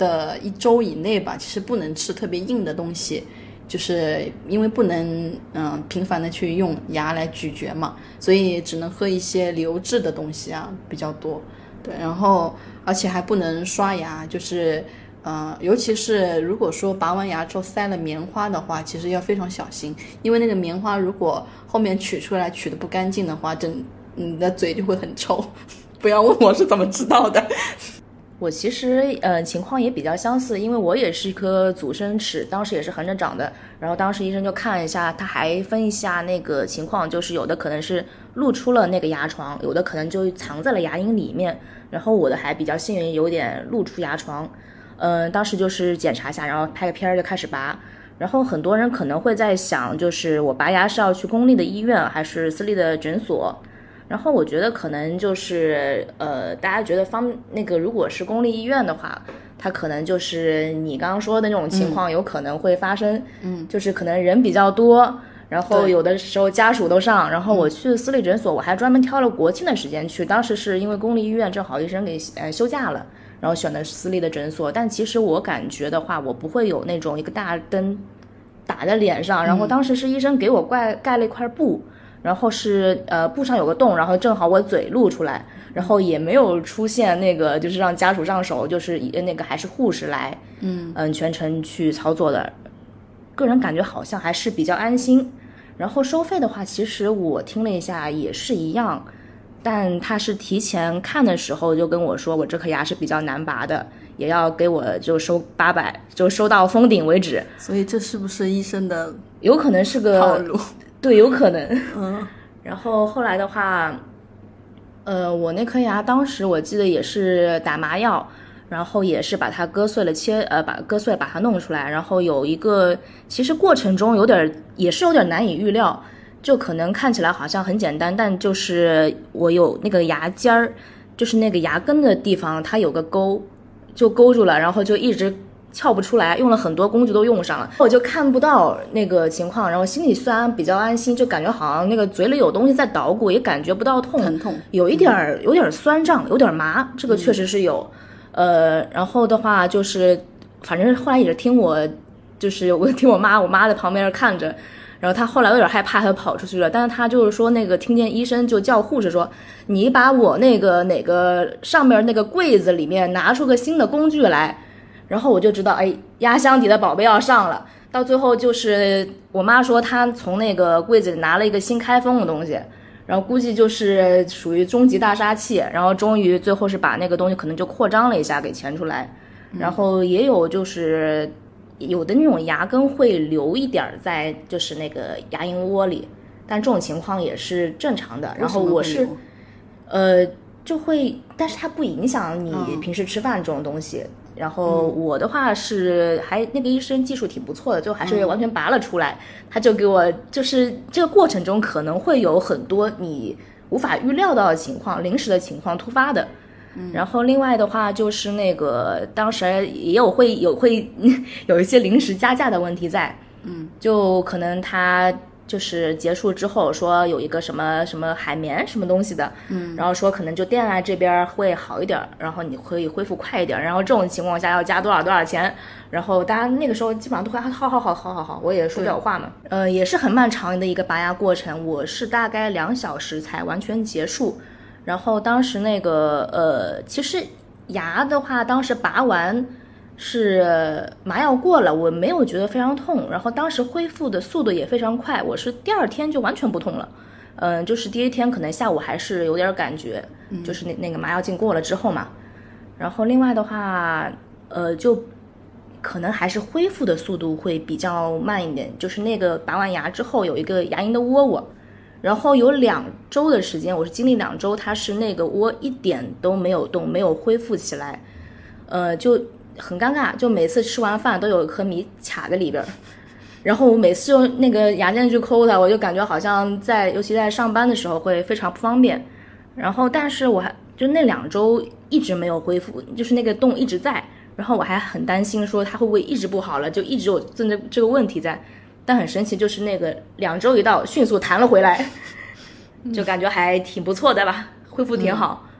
的一周以内吧，其实不能吃特别硬的东西，就是因为不能嗯、呃、频繁的去用牙来咀嚼嘛，所以只能喝一些流质的东西啊比较多。对，然后而且还不能刷牙，就是呃，尤其是如果说拔完牙之后塞了棉花的话，其实要非常小心，因为那个棉花如果后面取出来取的不干净的话，整你的嘴就会很臭。不要问我是怎么知道的。 我其实呃情况也比较相似，因为我也是一颗阻生齿，当时也是横着长的，然后当时医生就看了一下，他还分一下那个情况，就是有的可能是露出了那个牙床，有的可能就藏在了牙龈里面，然后我的还比较幸运，有点露出牙床。嗯、呃，当时就是检查一下，然后拍个片就开始拔。然后很多人可能会在想，就是我拔牙是要去公立的医院还是私立的诊所？然后我觉得可能就是呃，大家觉得方那个如果是公立医院的话，它可能就是你刚刚说的那种情况有可能会发生，嗯，就是可能人比较多，然后有的时候家属都上。然后我去私立诊所，我还专门挑了国庆的时间去，当时是因为公立医院正好医生给呃休假了，然后选的私立的诊所。但其实我感觉的话，我不会有那种一个大灯打在脸上，然后当时是医生给我盖盖了一块布。然后是呃布上有个洞，然后正好我嘴露出来，然后也没有出现那个就是让家属上手，就是那个还是护士来嗯嗯全程去操作的，个人感觉好像还是比较安心。然后收费的话，其实我听了一下也是一样，但他是提前看的时候就跟我说我这颗牙是比较难拔的，也要给我就收八百，就收到封顶为止。 所以这是不是医生的有可能是个套路？ 对，有可能。 嗯， 然后后来的话，呃，我那颗牙当时我记得也是打麻药，然后也是把它割碎了切，呃，把割碎把它弄出来。然后有一个，其实过程中有点也是有点难以预料，就可能看起来好像很简单，但就是我有那个牙尖儿，就是那个牙根的地方，它有个钩，就勾住了，然后就一直撬不出来，用了很多工具都用上了，我就看不到那个情况，然后心里虽然比较安心，就感觉好像那个嘴里有东西在捣鼓，也感觉不到痛， 疼痛， 有一点有点酸胀，有点麻，这个确实是有。嗯、呃，然后的话就是，反正后来也是听我，就是我听我妈，我妈在旁边看着，然后她后来有点害怕，她就跑出去了。但是她就是说，那个听见医生就叫护士说，你把我那个哪个上面那个柜子里面拿出个新的工具来。然后我就知道，哎，压箱底的宝贝要上了。到最后就是我妈说她从那个柜子里拿了一个新开封的东西，然后估计就是属于终极大杀器，然后终于最后是把那个东西可能就扩张了一下给钳出来。然后也有就是有的那种牙根会留一点在就是那个牙龈窝里，但这种情况也是正常的。然后我是呃就会，但是它不影响你平时吃饭这种东西。嗯，然后我的话是还那个医生技术挺不错的，就还是完全拔了出来。嗯，他就给我就是这个过程中可能会有很多你无法预料到的情况，临时的情况突发的。嗯，然后另外的话就是那个当时也有会有会有一些临时加价的问题在。嗯，就可能他就是结束之后说有一个什么什么海绵什么东西的，嗯，然后说可能就电缆这边会好一点，然后你可以恢复快一点，然后这种情况下要加多少多少钱，然后大家那个时候基本上都会好好好好好好，我也说不了话嘛，呃，也是很漫长的一个拔牙过程，我是大概两小时才完全结束，然后当时那个呃，其实牙的话，当时拔完。是麻药过了，我没有觉得非常痛，然后当时恢复的速度也非常快，我是第二天就完全不痛了。嗯，就是第一天可能下午还是有点感觉，嗯，就是那那个麻药劲过了之后嘛。然后另外的话，呃，就可能还是恢复的速度会比较慢一点，就是那个拔完牙之后有一个牙龈的窝窝，然后有两周的时间，我是经历两周，它是那个窝一点都没有动，没有恢复起来，呃，就。很尴尬，就每次吃完饭都有一颗米卡在里边，然后我每次用那个牙线去抠它，我就感觉好像在，尤其在上班的时候会非常不方便。然后，但是我还就那两周一直没有恢复，就是那个洞一直在，然后我还很担心说它会不会一直不好了，就一直有这这个问题在。但很神奇，就是那个两周一到，迅速弹了回来，就感觉还挺不错的吧，恢复挺好。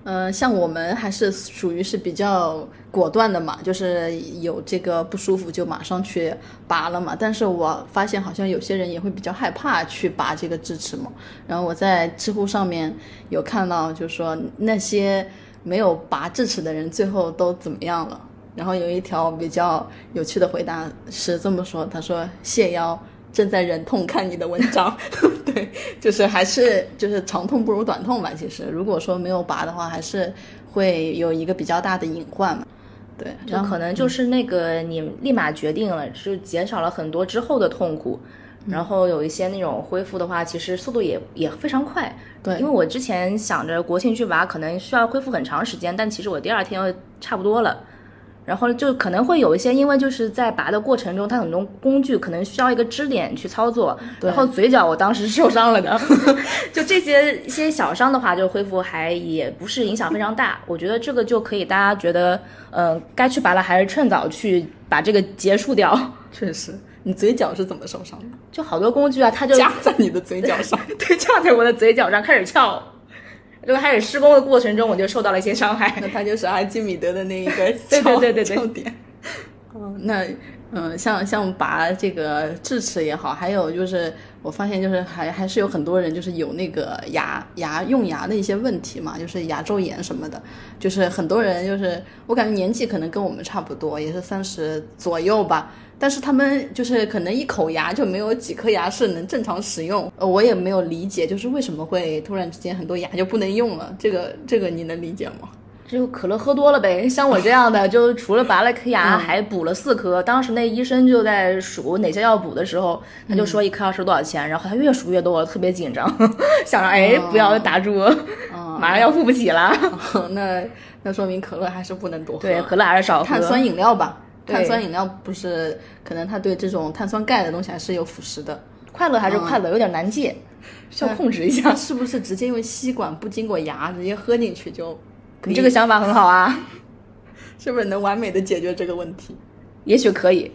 呃，像我们还是属于是比较果断的嘛，就是有这个不舒服就马上去拔了嘛。但是我发现好像有些人也会比较害怕去拔这个智齿嘛。然后我在知乎上面有看到，就是说那些没有拔智齿的人最后都怎么样了。然后有一条比较有趣的回答是这么说，他说谢邀正在忍痛看你的文章对，就是还是就是长痛不如短痛吧。其实如果说没有拔的话，还是会有一个比较大的隐患嘛。对， 就可能就是那个你立马决定了，就减少了很多之后的痛苦。然后有一些那种恢复的话，其实速度也也非常快。 对， 因为我之前想着国庆去拔可能需要恢复很长时间，但其实我第二天差不多了。然后就可能会有一些，因为就是在拔的过程中，它很多工具可能需要一个支点去操作，然后嘴角我当时受伤了的就这些一些小伤的话，就恢复还也不是影响非常大。我觉得这个就可以，大家觉得嗯、呃，该去拔了还是趁早去把这个结束掉。 确实，你嘴角是怎么受伤的？ 就好多工具啊，它就夹在你的嘴角上对，夹在我的嘴角上开始翘。就开始施工的过程中，我就受到了一些伤害。 那它就是阿基米德的那一个对对对对翘点。嗯，那嗯，像像拔这个智齿也好，还有就是我发现就是还还是有很多人就是有那个牙牙用牙的一些问题嘛，就是牙周炎什么的，就是很多人就是我感觉年纪可能跟我们差不多，也是三十左右吧。但是他们就是可能一口牙就没有几颗牙是能正常使用，呃，我也没有理解，就是为什么会突然之间很多牙就不能用了，这个这个你能理解吗？ 就可乐喝多了呗，像我这样的，就除了拔了颗牙，还补了四颗。嗯、当时那医生就在数哪些要补的时候，他就说一颗要收多少钱，嗯、然后他越数越多，我特别紧张，想着哎、哦、不要打住，哦、马上要付不起了。 哦、那那说明可乐还是不能多喝， 对，可乐还是少喝。 碳酸饮料吧。碳酸饮料不是，可能它对这种碳酸钙的东西还是有腐蚀的。 快乐还是快乐，嗯、有点难戒，需要控制一下。 是不是直接用吸管不经过牙直接喝进去就可以？ 你这个想法很好啊， 是不是能完美的解决这个问题？ 也许可以。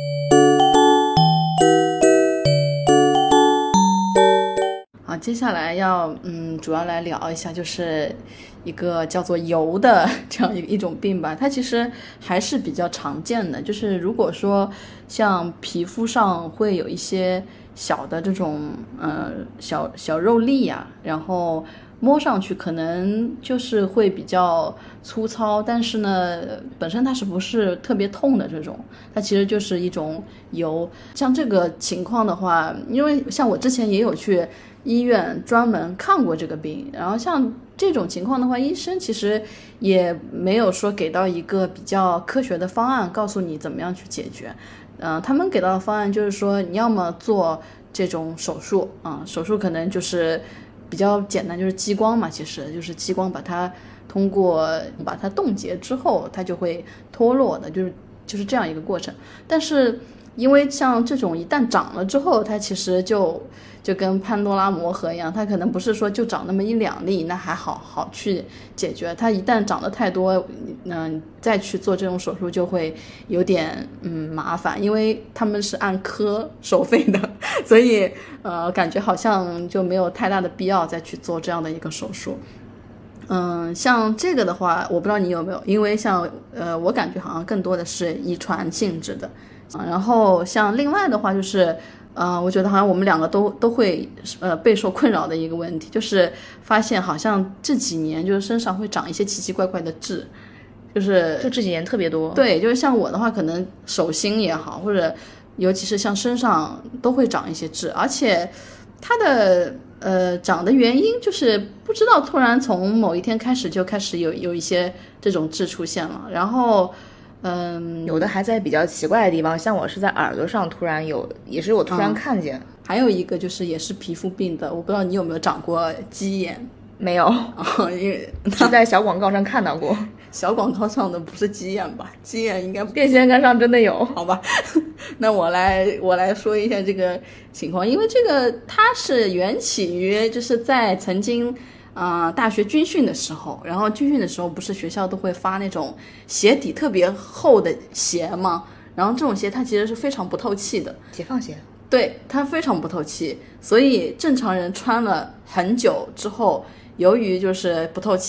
好，接下来要嗯，主要来聊一下，就是一个叫做疣的这样一一种病吧。它其实还是比较常见的，就是如果说像皮肤上会有一些小的这种呃小小肉粒啊，然后摸上去可能就是会比较粗糙，但是呢本身它是不是特别痛的这种，它其实就是一种疣。像这个情况的话，因为像我之前也有去医院专门看过这个病，然后像这种情况的话，医生其实也没有说给到一个比较科学的方案告诉你怎么样去解决。嗯、呃，他们给到的方案就是说你要么做这种手术啊、呃，手术可能就是比较简单，就是激光嘛，其实就是激光把它通过把它冻结之后，它就会脱落的，就是就是这样一个过程。但是因为像这种一旦长了之后，它其实就就跟潘多拉魔盒一样，它可能不是说就长那么一两粒，那还好好去解决。它一旦长得太多，嗯、呃，再去做这种手术就会有点嗯麻烦，因为他们是按颗收费的，所以呃感觉好像就没有太大的必要再去做这样的一个手术。嗯，像这个的话，我不知道你有没有，因为像呃我感觉好像更多的是遗传性质的。然后像另外的话就是，呃，我觉得好像我们两个都都会呃备受困扰的一个问题，就是发现好像这几年就是身上会长一些奇奇怪怪的痣，就是就这几年特别多。 对，就是像我的话，可能手心也好，或者尤其是像身上都会长一些痣，而且它的呃长的原因就是不知道，突然从某一天开始就开始有有一些这种痣出现了，然后。嗯， 有的还在比较奇怪的地方，像我是在耳朵上突然有，也是我突然看见。 嗯、还有一个就是也是皮肤病的，我不知道你有没有长过鸡眼？ 没有， 哦、因为是在小广告上看到过。 小广告上的不是鸡眼吧？鸡眼应该电线杆上真的有， 好吧？那我来我来说一下这个情况，因为这个它是缘起于就是在曾经。啊、呃，大学军训的时候，然后军训的时候不是学校都会发那种鞋底特别厚的鞋吗？然后这种鞋它其实是非常不透气的， 解放鞋。 对，它非常不透气，所以正常人穿了很久之后，由于就是不透气，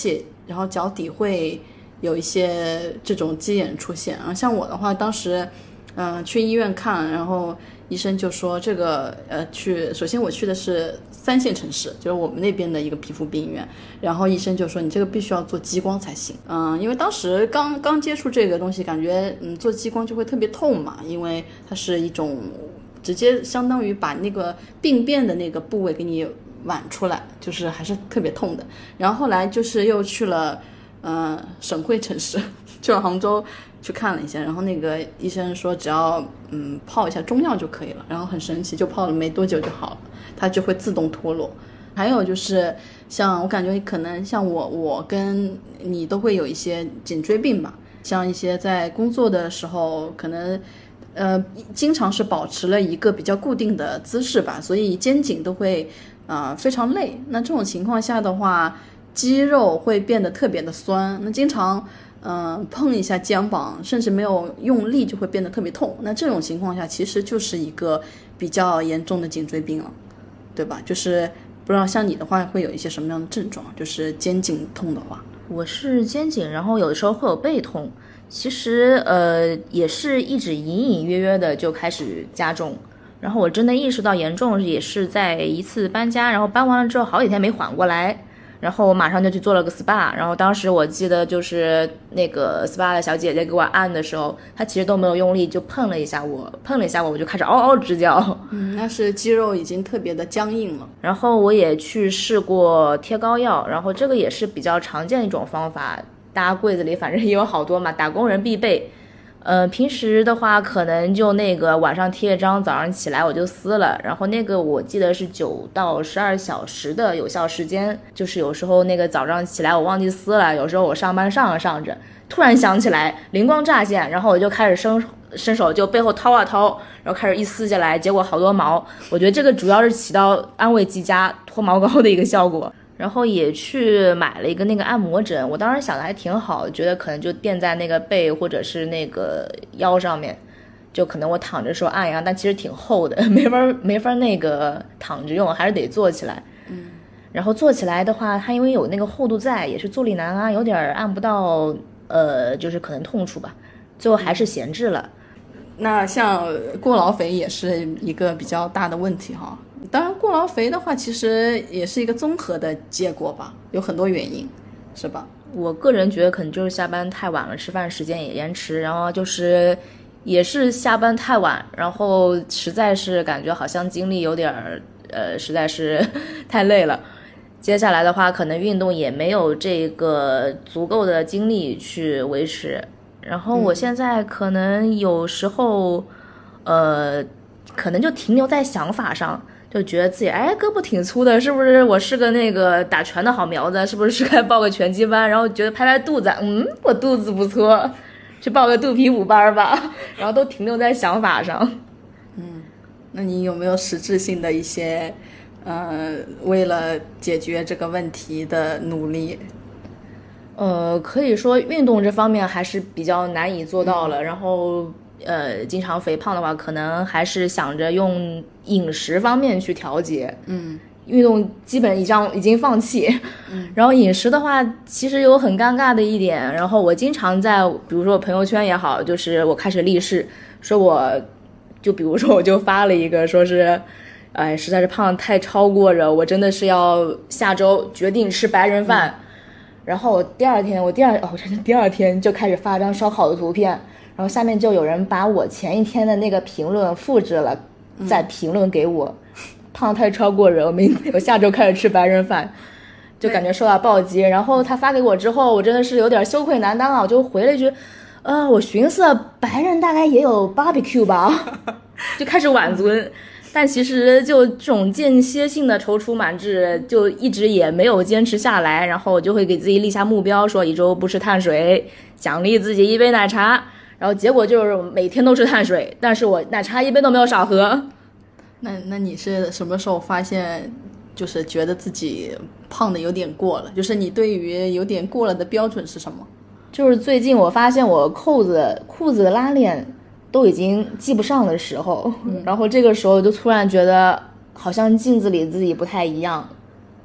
然后脚底会有一些这种鸡眼出现啊。像我的话，当时嗯、呃、去医院看，然后医生就说这个呃去，首先我去的是三线城市，就是我们那边的一个皮肤病院，然后医生就说你这个必须要做激光才行。嗯，因为当时刚刚接触这个东西，感觉嗯做激光就会特别痛嘛，因为它是一种直接相当于把那个病变的那个部位给你剜出来，就是还是特别痛的。然后后来就是又去了呃省会城市，去了杭州去看了一下，然后那个医生说只要嗯泡一下中药就可以了，然后很神奇，就泡了没多久就好了，它就会自动脱落。还有就是像我感觉可能像我我跟你都会有一些颈椎病吧，像一些在工作的时候可能呃经常是保持了一个比较固定的姿势吧，所以肩颈都会啊、呃、非常累。那这种情况下的话，肌肉会变得特别的酸，那经常嗯、呃，碰一下肩膀，甚至没有用力就会变得特别痛。那这种情况下，其实就是一个比较严重的颈椎病了，对吧？就是不知道像你的话会有一些什么样的症状，就是肩颈痛的话。 我是肩颈，然后有的时候会有背痛，其实呃也是一直隐隐约约的就开始加重。然后我真的意识到严重，也是在一次搬家，然后搬完了之后好几天没缓过来。然后我马上就去做了个 S P A， 然后当时我记得就是那个 S P A 的小姐姐给我按的时候，她其实都没有用力，就碰了一下我，碰了一下我，我就开始嗷嗷直叫。 嗯，那是肌肉已经特别的僵硬了。 然后我也去试过贴膏药，然后这个也是比较常见的一种方法，大家柜子里反正也有好多嘛，打工人必备。呃，平时的话可能就那个晚上贴一张，早上起来我就撕了。然后那个我记得是九到十二小时的有效时间，就是有时候那个早上起来我忘记撕了，有时候我上班上着上着，突然想起来，灵光乍现，然后我就开始伸伸手就背后掏啊掏，然后开始一撕下来，结果好多毛。我觉得这个主要是起到安慰剂加脱毛膏的一个效果。然后也去买了一个那个按摩枕，我当时想的还挺好，觉得可能就垫在那个背或者是那个腰上面，就可能我躺着时候按一按，但其实挺厚的，没法没法那个躺着用，还是得坐起来。 嗯， 然后坐起来的话，它因为有那个厚度在，也是坐立难安，有点按不到，呃，就是可能痛处吧，最后还是闲置了。 那像过劳肥也是一个比较大的问题哈。当然过劳肥的话其实也是一个综合的结果吧，有很多原因，是吧？ 我个人觉得可能就是下班太晚了，吃饭时间也延迟，然后就是也是下班太晚，然后实在是感觉好像精力有点呃实在是太累了，接下来的话可能运动也没有这个足够的精力去维持。然后我现在可能有时候、嗯、呃可能就停留在想法上，就觉得自己哎胳膊挺粗的，是不是我是个那个打拳的好苗子，是不是是该报个拳击班，然后觉得拍拍肚子，嗯我肚子不错，去报个肚皮舞班吧，然后都停留在想法上。 嗯，那你有没有实质性的一些呃为了解决这个问题的努力？ 呃可以说运动这方面还是比较难以做到了、嗯、然后呃，经常肥胖的话，可能还是想着用饮食方面去调节。 嗯， 运动基本已经已经放弃。 嗯， 然后饮食的话，其实有很尴尬的一点。然后我经常在，比如说我朋友圈也好，就是我开始立誓，说我就比如说我就发了一个，说是，哎，实在是胖太超过了，我真的是要下周决定吃白人饭。嗯、然后我第二天，我第二哦，真的第二天就开始发张烧烤的图片。然后下面就有人把我前一天的那个评论复制了，再评论给我，嗯、胖太超过人，我明我下周开始吃白人饭，就感觉受到暴击。然后他发给我之后，我真的是有点羞愧难当啊，我就回了一句，呃，我寻思白人大概也有 barbecue 吧，就开始挽尊。但其实就这种间歇性的踌躇满志，就一直也没有坚持下来。然后我就会给自己立下目标，说一周不吃碳水，奖励自己一杯奶茶。然后结果就是每天都吃碳水，但是我奶茶一杯都没有少喝。 那那你是什么时候发现就是觉得自己胖的有点过了？就是你对于有点过了的标准是什么？ 就是最近我发现我扣子裤子的拉链都已经系不上的时候、嗯、然后这个时候就突然觉得好像镜子里自己不太一样，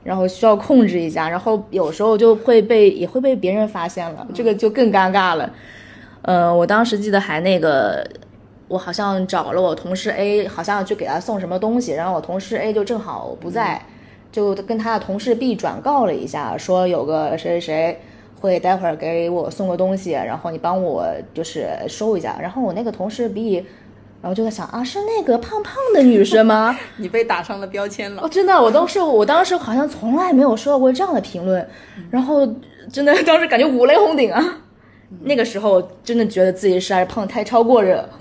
然后需要控制一下，然后有时候就会被也会被别人发现了，这个就更尴尬了。呃，我当时记得还那个，我好像找了我同事 A， 好像去给他送什么东西，然后我同事 A 就正好不在，嗯、就跟他的同事 B 转告了一下，说有个谁谁谁会待会儿给我送个东西，然后你帮我就是收一下。然后我那个同事 B， 然后就在想啊，是那个胖胖的女生吗？ 你被打上了标签了。 哦，真的，我当时我当时好像从来没有收到过这样的评论，然后真的当时感觉五雷轰顶啊。那个时候真的觉得自己实在是胖太超过热。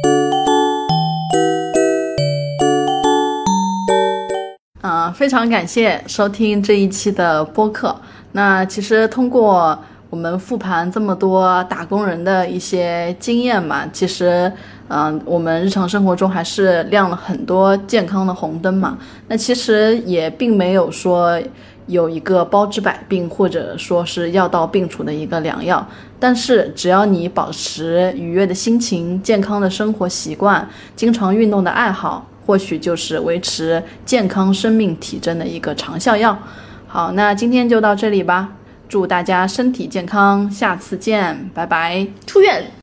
啊、呃，非常感谢收听这一期的播客。那其实通过我们复盘这么多打工人的一些经验嘛，其实嗯、呃，我们日常生活中还是亮了很多健康的红灯嘛。那其实也并没有说有一个包治百病，或者说是药到病除的一个良药，但是只要你保持愉悦的心情、健康的生活习惯、经常运动的爱好，或许就是维持健康生命体征的一个长效药。好，那今天就到这里吧，祝大家身体健康，下次见，拜拜， 出院。